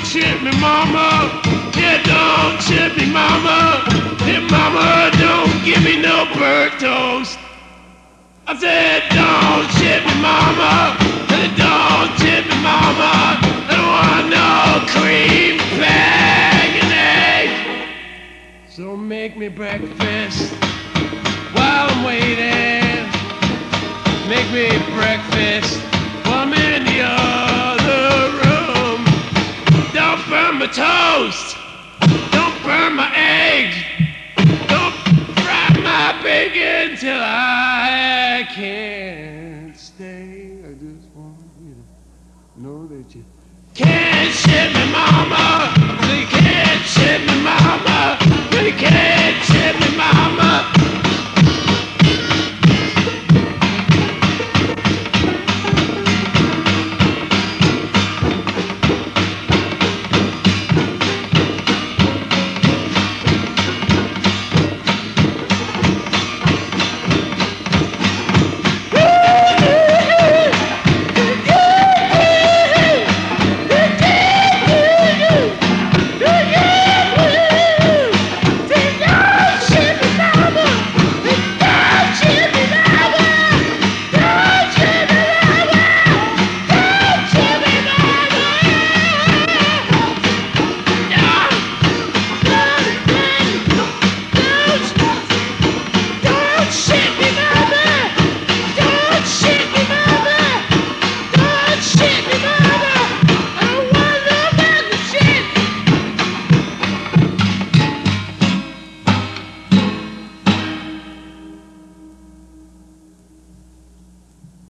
chip me, mama. Yeah, don't chip me, mama. Yeah, mama, don't give me no burnt toast. I said, don't chip me, mama. Don't chip me, mama. I don't want no cream, bag, and egg. So make me breakfast while I'm waiting. Make me breakfast while I'm in the other room. Don't burn my toast. Don't burn my eggs. Don't fry my bacon till I can't stay. I just want you to know that you can't ship me, mama.